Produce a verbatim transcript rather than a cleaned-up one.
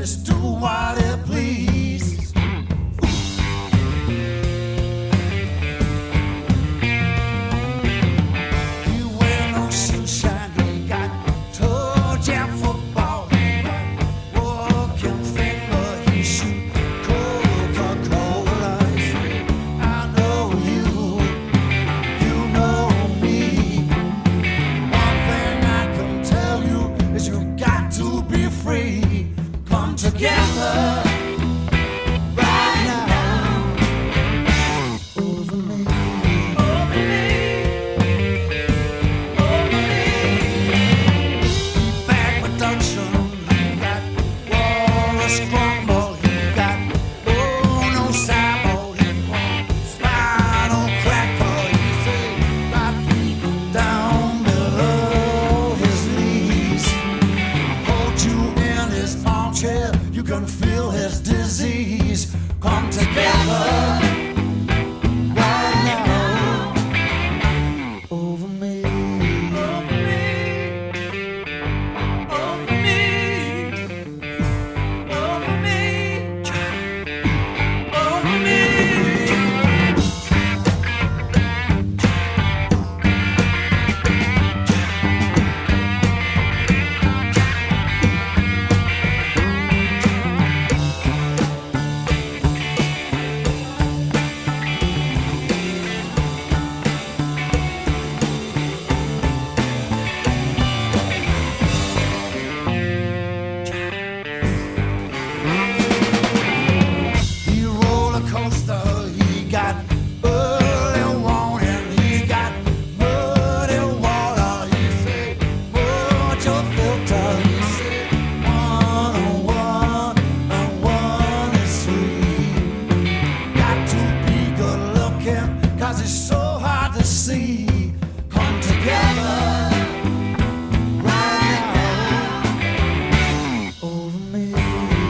just do what it please. He wear no sunshine, he got toe jam football. He got walking finger, he shoot Coca-Cola. He say, I know you, you know me. One thing I can tell you is you got to be free. Come together. You can feel his disease. Come together right now over me, over me, over me, over me, over me. It's so hard to see. Come together right now over me.